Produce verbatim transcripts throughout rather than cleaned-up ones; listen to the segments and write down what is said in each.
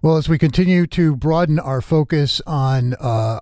Well, as we continue to broaden our focus on uh,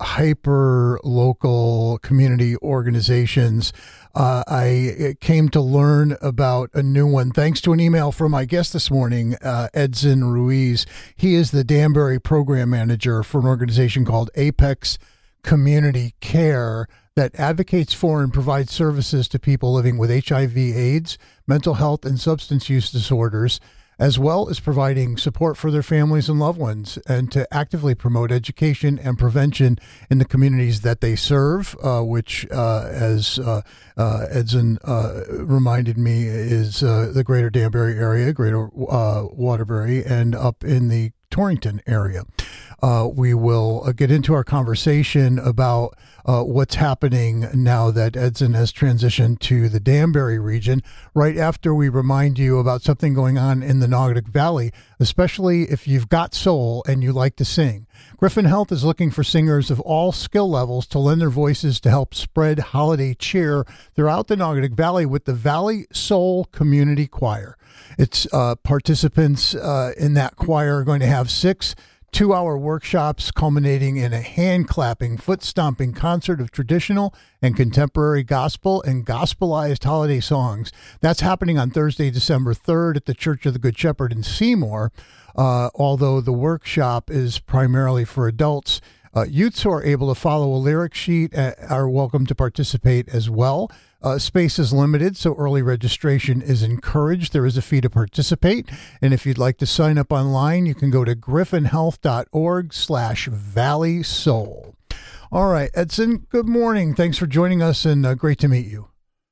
hyper-local community organizations, uh, I came to learn about a new one thanks to an email from my guest this morning, uh, Edson Ruiz. He is the Danbury Program Manager for an organization called Apex Community Care that advocates for and provides services to people living with H I V AIDS, mental health, and substance use disorders, as well as providing support for their families and loved ones, and to actively promote education and prevention in the communities that they serve, uh, which, uh, as uh, uh, Edson uh, reminded me, is uh, the greater Danbury area, greater uh, Waterbury, and up in the Torrington area. Uh, we will uh, get into our conversation about uh, what's happening now that Edson has transitioned to the Danbury region, right after we remind you about something going on in the Naugatuck Valley, especially if you've got soul and you like to sing. Griffin Health is looking for singers of all skill levels to lend their voices to help spread holiday cheer throughout the Naugatuck Valley with the Valley Soul Community Choir. Its uh, participants uh, in that choir are going to have six two-hour workshops culminating in a hand-clapping, foot-stomping concert of traditional and contemporary gospel and gospelized holiday songs. That's happening on Thursday, December third at the Church of the Good Shepherd in Seymour. Uh, although the workshop is primarily for adults, uh, youths who are able to follow a lyric sheet uh, are welcome to participate as well. Uh, space is limited, so early registration is encouraged. There is a fee to participate. And if you'd like to sign up online, you can go to griffinhealth.org slash Valley Soul. All right, Edson, good morning. Thanks for joining us, and uh, great to meet you.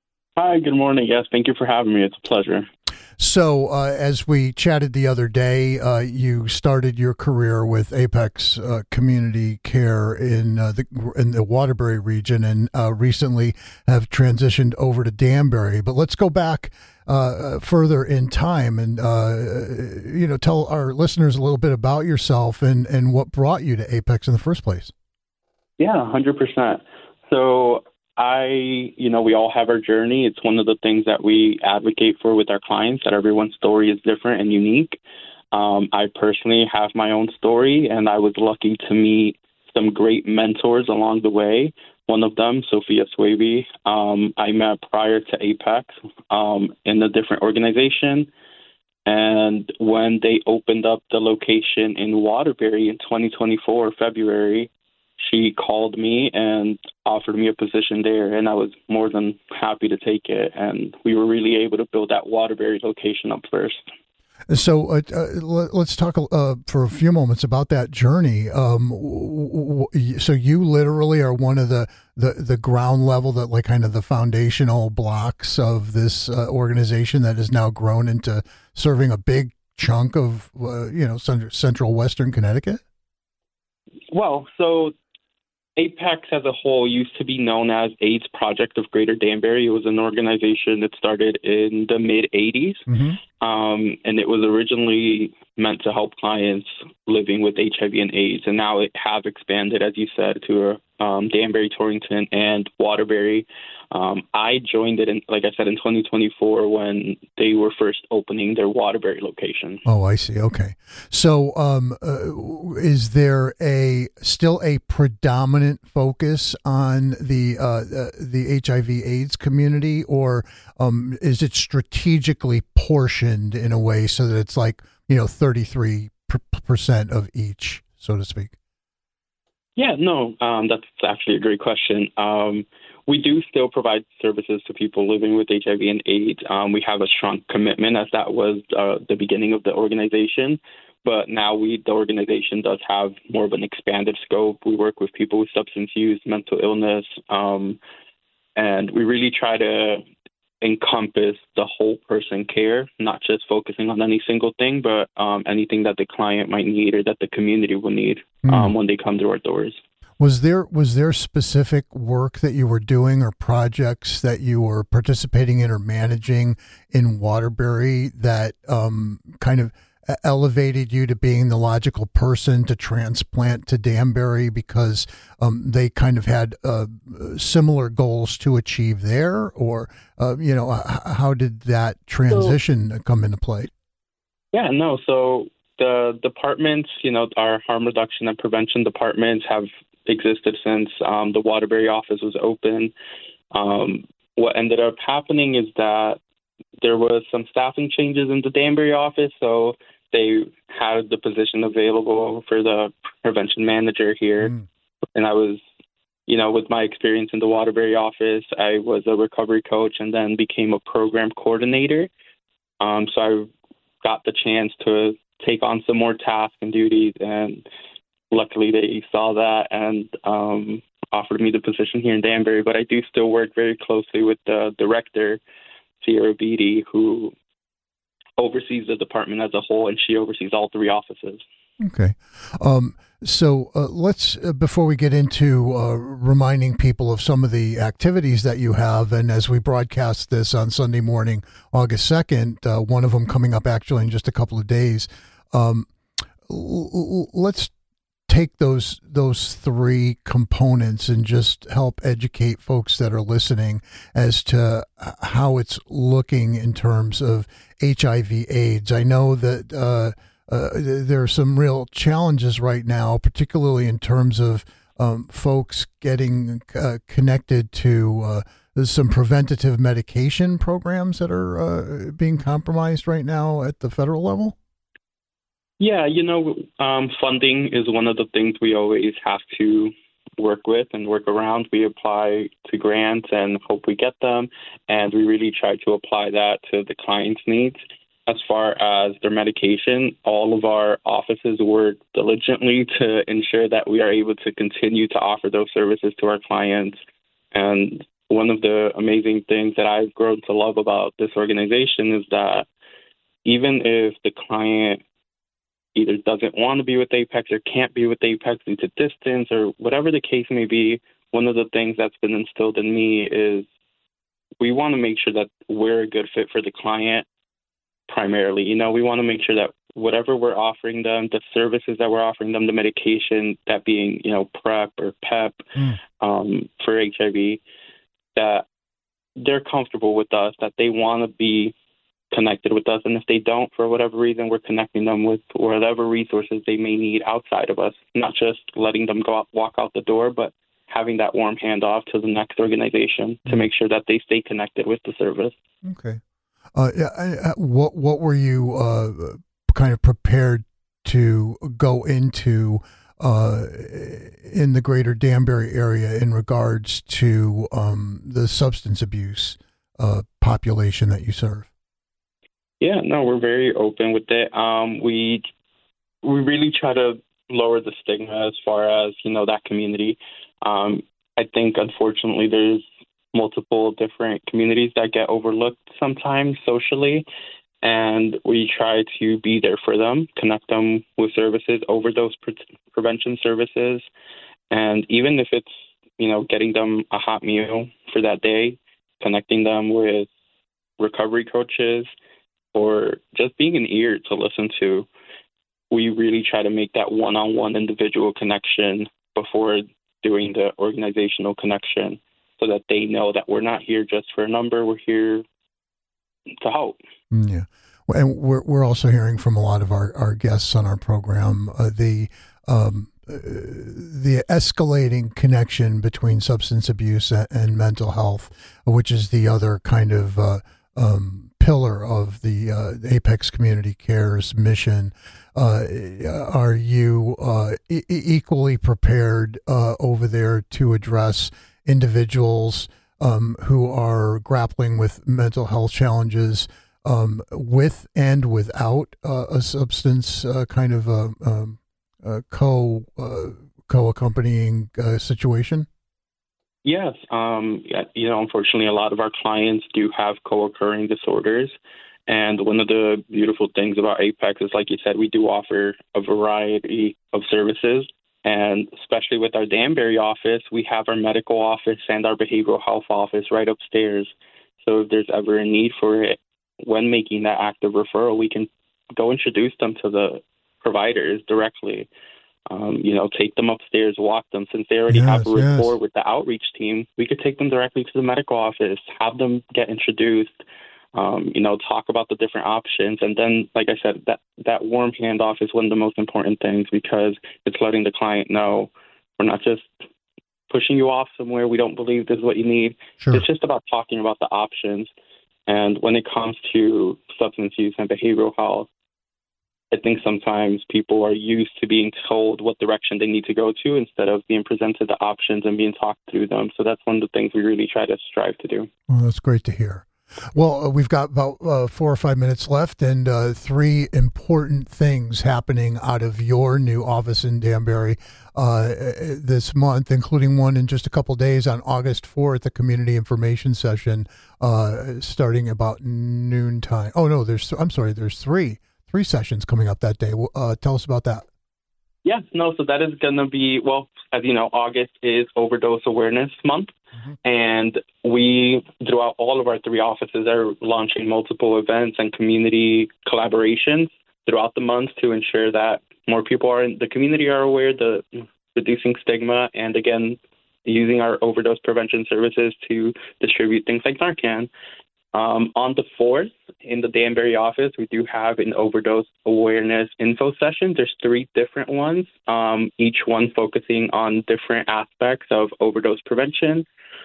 Hi, good morning. Yes, thank you for having me. It's a pleasure. So uh, as we chatted the other day, uh, you started your career with Apex uh, Community Care in uh, the in the Waterbury region, and uh, recently have transitioned over to Danbury. But let's go back uh, further in time and uh, you know tell our listeners a little bit about yourself and, and what brought you to Apex in the first place. Yeah, one hundred percent. So I, you know, we all have our journey. It's one of the things that we advocate for with our clients, that everyone's story is different and unique. Um, I personally have my own story, and I was lucky to meet some great mentors along the way. One of them, Sophia Swaby, um, I met prior to Apex um, in a different organization. And when they opened up the location in Waterbury in twenty twenty-four, February, she called me and offered me a position there, and I was more than happy to take it. And we were really able to build that Waterbury location up first. So uh, uh, let's talk uh, for a few moments about that journey. Um, w- w- so you literally are one of the, the, the ground level, that like kind of the foundational blocks of this uh, organization that has now grown into serving a big chunk of, uh, you know, central Western Connecticut? Well, so Apex as a whole used to be known as AIDS Project of Greater Danbury. It was an organization that started in the mid-eighties, mm-hmm. um, and it was originally meant to help clients living with H I V and AIDS, and now it has expanded, as you said, to um, Danbury, Torrington, and Waterbury. Um, I joined it, in, like I said, in twenty twenty-four when they were first opening their Waterbury location. Oh, I see. Okay. So um, uh, is there a still a predominant focus on the uh, uh, the H I V AIDS community, or um, is it strategically portioned in a way so that it's like, you know, thirty-three percent of each, so to speak? Yeah, no, um, that's actually a great question. Um, we do still provide services to people living with H I V and AIDS. Um, we have a strong commitment, as that was uh, the beginning of the organization. But now we, the organization does have more of an expanded scope. We work with people with substance use, mental illness, um, and we really try to encompass the whole person care, not just focusing on any single thing, but um, anything that the client might need or that the community will need um, mm. when they come through our doors. Was there was there specific work that you were doing or projects that you were participating in or managing in Waterbury that um, kind of elevated you to being the logical person to transplant to Danbury because um, they kind of had uh, similar goals to achieve there? Or, uh, you know, how did that transition so, come into play? Yeah, no. So the departments, you know, our harm reduction and prevention departments have existed since um, the Waterbury office was open. Um, what ended up happening is that there was some staffing changes in the Danbury office, so they had the position available for the prevention manager here. Mm. And I was, you know, with my experience in the Waterbury office, I was a recovery coach and then became a program coordinator. Um, so I got the chance to take on some more tasks and duties, and luckily they saw that and um, offered me the position here in Danbury. But I do still work very closely with the director, Sierra Beatty, who oversees the department as a whole, and she oversees all three offices. Okay. Um, so uh, let's, uh, before we get into uh, reminding people of some of the activities that you have, and as we broadcast this on Sunday morning, August second, uh, one of them coming up actually in just a couple of days, um, l- l- let's take those those three components and just help educate folks that are listening as to how it's looking in terms of H I V AIDS. I know that uh, uh, there are some real challenges right now, particularly in terms of um, folks getting uh, connected to uh, there's some preventative medication programs that are uh, being compromised right now at the federal level. Yeah, you know, um, funding is one of the things we always have to work with and work around. We apply to grants and hope we get them, and we really try to apply that to the client's needs. As far as their medication, all of our offices work diligently to ensure that we are able to continue to offer those services to our clients. And one of the amazing things that I've grown to love about this organization is that even if the client either doesn't want to be with Apex or can't be with Apex due to distance or whatever the case may be, one of the things that's been instilled in me is we want to make sure that we're a good fit for the client primarily. You know, we want to make sure that whatever we're offering them, the services that we're offering them, the medication, that being, you know, PrEP or PEP mm. um, for H I V, that they're comfortable with us, that they want to be connected with us. And if they don't, for whatever reason, we're connecting them with whatever resources they may need outside of us, not just letting them go out, walk out the door, but having that warm handoff to the next organization mm-hmm. to make sure that they stay connected with the service. Okay. Uh, yeah, what, what were you uh, kind of prepared to go into uh, in the greater Danbury area in regards to um, the substance abuse uh, population that you serve? Yeah, no, we're very open with it. Um, we we really try to lower the stigma as far as, you know, that community. Um, I think, unfortunately, there's multiple different communities that get overlooked sometimes socially, and we try to be there for them, connect them with services, overdose pre- prevention services, and even if it's, you know, getting them a hot meal for that day, connecting them with recovery coaches, or just being an ear to listen to. We really try to make that one-on-one individual connection before doing the organizational connection so that they know that we're not here just for a number, we're here to help. Yeah. And we're we're also hearing from a lot of our, our guests on our program, uh, the um, uh, the escalating connection between substance abuse and, and mental health, which is the other kind of uh, um, pillar of the uh, Apex Community Care's mission. Uh, are you uh, e- equally prepared uh, over there to address individuals um, who are grappling with mental health challenges um, with and without uh, a substance uh, kind of a, um, a co uh, co-accompanying uh, situation? Yes. Um, you know, unfortunately, a lot of our clients do have co-occurring disorders. And one of the beautiful things about Apex is, like you said, we do offer a variety of services. And especially with our Danbury office, we have our medical office and our behavioral health office right upstairs. So if there's ever a need for it, when making that active referral, we can go introduce them to the providers directly. Um, you know, take them upstairs, walk them. Since they already yes, have a rapport yes. with the outreach team, we could take them directly to the medical office, have them get introduced. Um, you know, talk about the different options. And then, like I said, that, that warm handoff is one of the most important things because it's letting the client know we're not just pushing you off somewhere we don't believe this is what you need. Sure. It's just about talking about the options. And when it comes to substance use and behavioral health, I think sometimes people are used to being told what direction they need to go to instead of being presented the options and being talked through them. So that's one of the things we really try to strive to do. Well, that's great to hear. Well, uh, we've got about uh, four or five minutes left, and uh, three important things happening out of your new office in Danbury uh, this month, including one in just a couple days on August fourth, a community information session uh, starting about noontime. Oh, no, there's, I'm sorry, there's three, three sessions coming up that day. Uh, tell us about that. Yeah, no, so that is going to be, well, as you know, August is Overdose Awareness Month. Mm-hmm. And we, throughout all of our three offices, are launching multiple events and community collaborations throughout the month to ensure that more people are in the community are aware, the reducing stigma, and again, using our overdose prevention services to distribute things like Narcan. Um, on the fourth, in the Danbury office, we do have an overdose awareness info session. There's three different ones, um, each one focusing on different aspects of overdose prevention.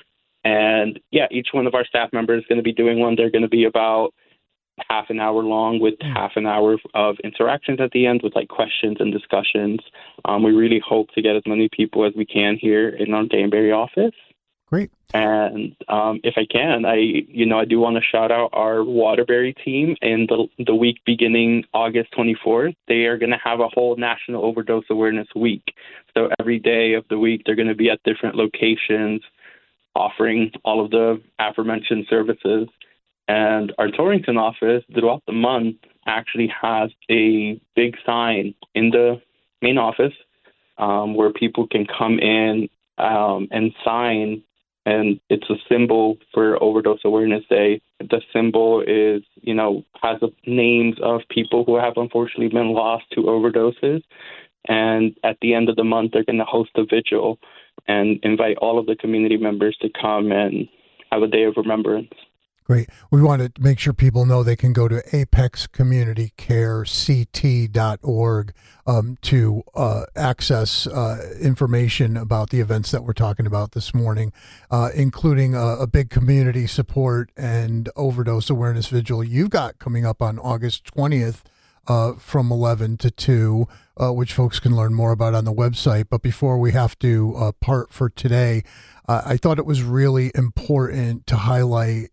And yeah, each one of our staff members is going to be doing one. They're going to be about half an hour long with half an hour of interactions at the end with like questions and discussions. Um, we really hope to get as many people as we can here in our Danbury office. Great. And um, if I can, I you know I do want to shout out our Waterbury team. In the the week beginning August twenty-fourth, they are going to have a whole National Overdose Awareness Week. So every day of the week, they're going to be at different locations, offering all of the aforementioned services. And our Torrington office, throughout the month, actually has a big sign in the main office um, where people can come in um, and sign. And it's a symbol for Overdose Awareness Day. The symbol is, you know, has the names of people who have unfortunately been lost to overdoses. And at the end of the month, they're going to host a vigil and invite all of the community members to come and have a day of remembrance. Great. We want to make sure people know they can go to apex community care c t dot org um, to uh, access uh, information about the events that we're talking about this morning, uh, including a, a big community support and overdose awareness vigil you've got coming up on August twentieth uh, from eleven to two, uh, which folks can learn more about on the website. But before we have to uh, part for today, uh, I thought it was really important to highlight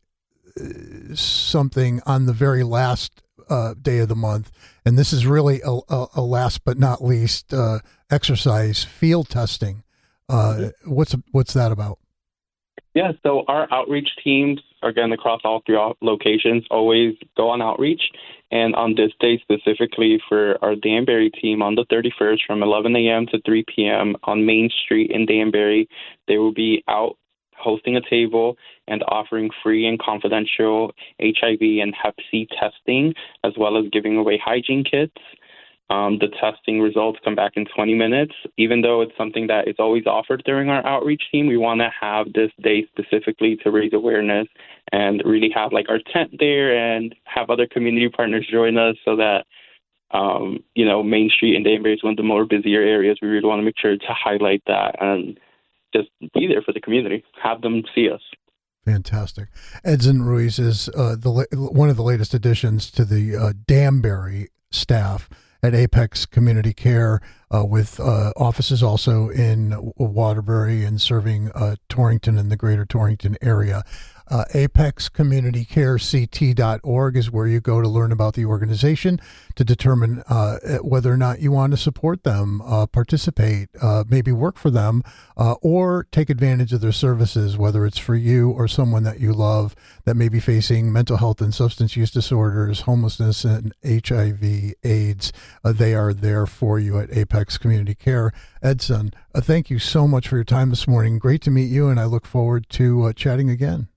something on the very last uh, day of the month, and this is really a, a, a last but not least uh, exercise, field testing. Uh, mm-hmm. What's what's that about? Yeah, so our outreach teams, again, across all three locations, always go on outreach. And on this day specifically for our Danbury team, on the thirty-first from eleven a.m. to three p.m. on Main Street in Danbury, they will be out hosting a table and offering free and confidential H I V and Hep C testing, as well as giving away hygiene kits. Um, the testing results come back in twenty minutes. Even though it's something that is always offered during our outreach team, we want to have this day specifically to raise awareness and really have like our tent there and have other community partners join us so that, um, you know, Main Street in Danbury is one of the more busier areas. We really want to make sure to highlight that and just be there for the community, have them see us. Fantastic. Edson Ruiz is uh, the one of the latest additions to the uh, Danbury staff at Apex Community Care, uh, with uh, offices also in Waterbury and serving uh, Torrington and the greater Torrington area. Uh, apex community care c t dot org is where you go to learn about the organization, to determine uh, whether or not you want to support them, uh, participate, uh, maybe work for them, uh, or take advantage of their services, whether it's for you or someone that you love that may be facing mental health and substance use disorders, homelessness, and H I V, AIDS. Uh, they are there for you at Apex Community Care. Edson, uh, thank you so much for your time this morning. Great to meet you, and I look forward to uh, chatting again.